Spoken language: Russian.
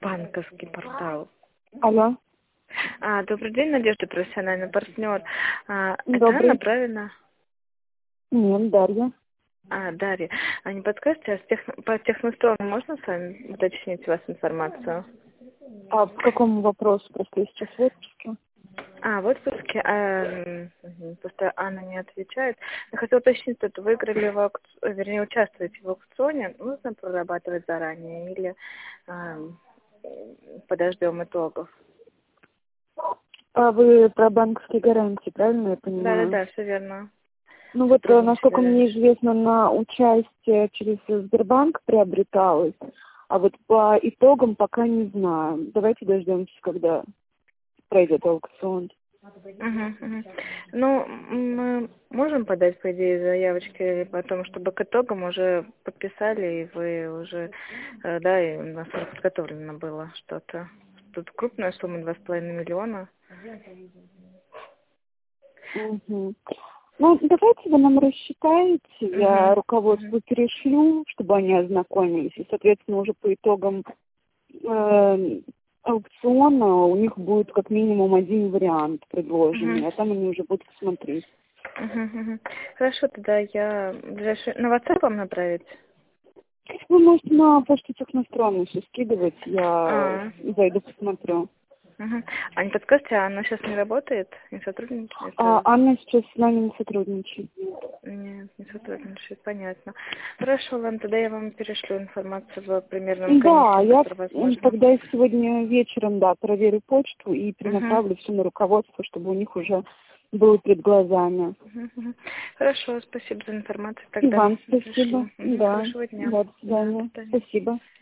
банковский портал. Алло. Добрый день, Надежда, профессиональный партнер. Это Добрый. Анна, правильно? Нет, Дарья. Дарья. А не подскажете, по техностроям можно с вами уточнить у вас информацию? А по какому вопросу? Просто я сейчас в отпуске. В отпуске, просто Анна не отвечает. Я хотела уточнить, что выиграли в аукционе, вернее, участвуете в аукционе, нужно прорабатывать заранее или подождем итогов? А вы про банковские гарантии, правильно я понимаю? Да, все верно. Ну вот, насколько мне известно, на участие через Сбербанк приобреталось, а вот по итогам пока не знаю. Давайте дождемся, когда пройдет аукцион. Ну, мы можем подать, по идее, заявочки о том, чтобы к итогам уже подписали, и вы уже, да, и у нас уже подготовлено было что-то. Тут крупная сумма, 2,5 миллиона. Угу. Ну, давайте вы нам рассчитаете, я руководству перешлю, чтобы они ознакомились, и, соответственно, уже по итогам аукциона у них будет как минимум один вариант предложенный, а там они уже будут смотреть. Хорошо, тогда я на WhatsApp вам направить? Вы можете на почту техностроем еще скидывать, я зайду посмотрю. А не подскажете, Анна сейчас не работает, не сотрудничает? Анна сейчас с нами не сотрудничает. Нет, не сотрудничает, понятно. Хорошо, ладно, тогда я вам перешлю информацию в примерном количестве, Да, я тогда сегодня вечером, проверю почту и перенаправлю все на руководство, чтобы у них уже было перед глазами. Хорошо, спасибо за информацию. Тогда и вам спасибо. Да. Хорошего дня. До свидания. Спасибо.